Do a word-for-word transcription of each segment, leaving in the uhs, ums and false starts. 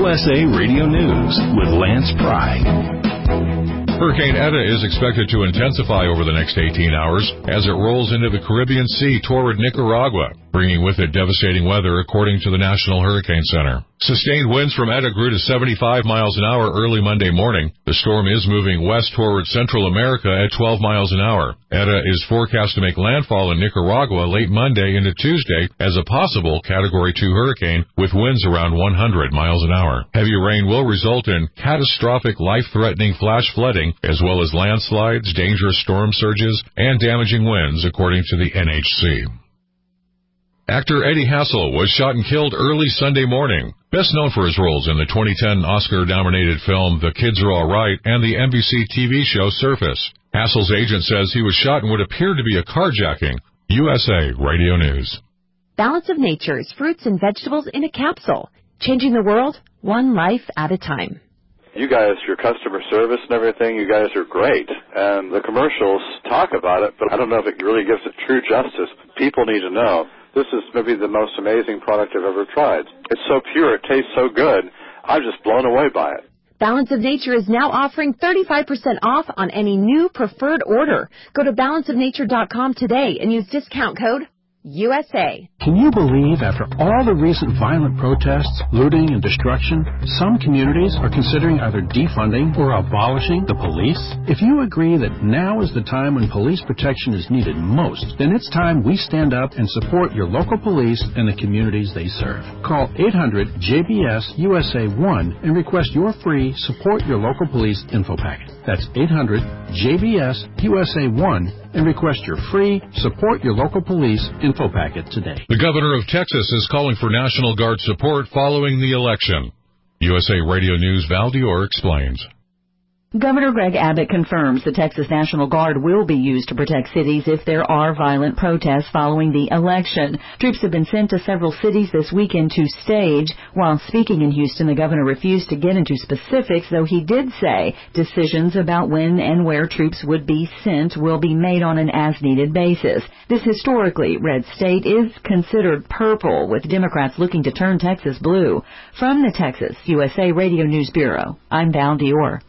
U S A Radio News with Lance Pry. Hurricane Eta is expected to intensify over the next eighteen hours as it rolls into the Caribbean Sea toward Nicaragua, bringing with it devastating weather, according to the National Hurricane Center. Sustained winds from Eta grew to seventy-five miles an hour early Monday morning. The storm is moving west toward Central America at twelve miles an hour. Eta is forecast to make landfall in Nicaragua late Monday into Tuesday as a possible Category two hurricane with winds around one hundred miles an hour. Heavy rain will result in catastrophic, life-threatening flash flooding, as well as landslides, dangerous storm surges, and damaging winds, according to the N H C. Actor Eddie Hassel was shot and killed early Sunday morning. Best known for his roles in the twenty ten Oscar-nominated film The Kids Are All Right and the N B C T V show Surface. Hassel's agent says he was shot in what appeared to be a carjacking. U S A Radio News. Balance of Nature's fruits and vegetables in a capsule. Changing the world, one life at a time. You guys, your customer service and everything, you guys are great. And the commercials talk about it, but I don't know if it really gives it true justice. People need to know. This is maybe the most amazing product I've ever tried. It's so pure, it tastes so good, I'm just blown away by it. Balance of Nature is now offering thirty-five percent off on any new preferred order. Go to balance of nature dot com today and use discount code U S A. Can you believe after all the recent violent protests, looting, and destruction, some communities are considering either defunding or abolishing the police? If you agree that now is the time when police protection is needed most, then it's time we stand up and support your local police and the communities they serve. Call eight hundred J B S U S A one and request your free Support Your Local Police info packet. That's eight hundred J B S U S A one and request your free Support Your Local Police info packet today. The governor of Texas is calling for National Guard support following the election. U S A Radio News' Val Dior explains. Governor Greg Abbott confirms the Texas National Guard will be used to protect cities if there are violent protests following the election. Troops have been sent to several cities this weekend to stage. While speaking in Houston, the governor refused to get into specifics, though he did say decisions about when and where troops would be sent will be made on an as-needed basis. This historically red state is considered purple, with Democrats looking to turn Texas blue. From the Texas U S A Radio News Bureau, I'm Val Dior.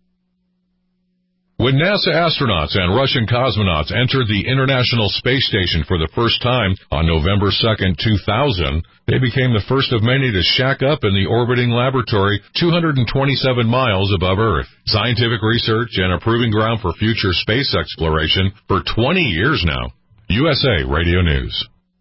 When NASA astronauts and Russian cosmonauts entered the International Space Station for the first time on November second, two thousand, they became the first of many to shack up in the orbiting laboratory two hundred twenty-seven miles above Earth. Scientific research and a proving ground for future space exploration for twenty years now. U S A Radio News.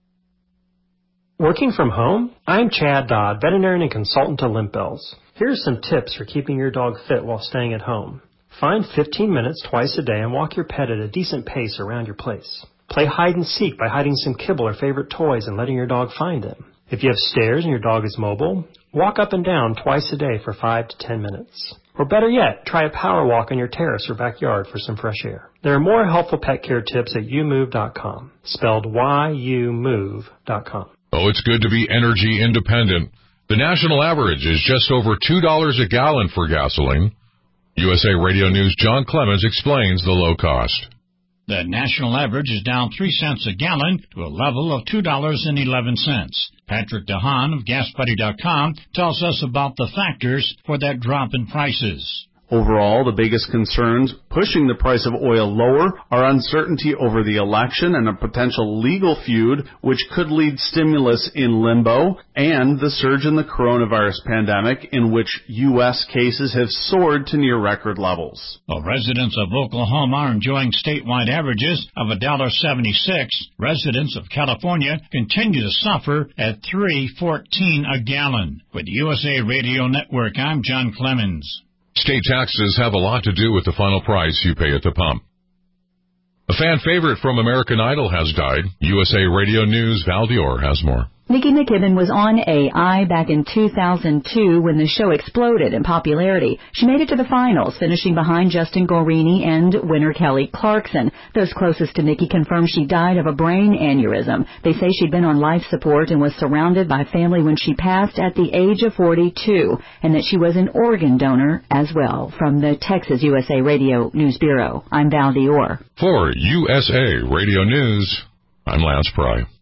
Working from home? I'm Chad Dodd, veterinarian and consultant to Limp Bells. Here's some tips for keeping your dog fit while staying at home. Find fifteen minutes twice a day and walk your pet at a decent pace around your place. Play hide and seek by hiding some kibble or favorite toys and letting your dog find them. If you have stairs and your dog is mobile, walk up and down twice a day for five to ten minutes. Or better yet, try a power walk on your terrace or backyard for some fresh air. There are more helpful pet care tips at you move dot com, spelled Y U move dot com. Oh, it's good to be energy independent. The national average is just over two dollars a gallon for gasoline. U S A Radio News' John Clemens explains the low cost. The national average is down three cents a gallon to a level of two dollars and eleven cents. Patrick DeHaan of gas buddy dot com tells us about the factors for that drop in prices. Overall, the biggest concerns pushing the price of oil lower are uncertainty over the election and a potential legal feud, which could lead stimulus in limbo, and the surge in the coronavirus pandemic, in which U S cases have soared to near record levels. Well, residents of Oklahoma are enjoying statewide averages of one dollar and seventy-six cents. Residents of California continue to suffer at three fourteen a gallon. With the U S A Radio Network, I'm John Clemens. State taxes have a lot to do with the final price you pay at the pump. A fan favorite from American Idol has died. U S A Radio News' Val Dior has more. Nikki McKibben was on A I back in two thousand two when the show exploded in popularity. She made it to the finals, finishing behind Justin Guarini and winner Kelly Clarkson. Those closest to Nikki confirmed she died of a brain aneurysm. They say she'd been on life support and was surrounded by family when she passed at the age of forty-two, and that she was an organ donor as well. From the Texas U S A Radio News Bureau, I'm Val Dior. For U S A Radio News, I'm Lance Pry.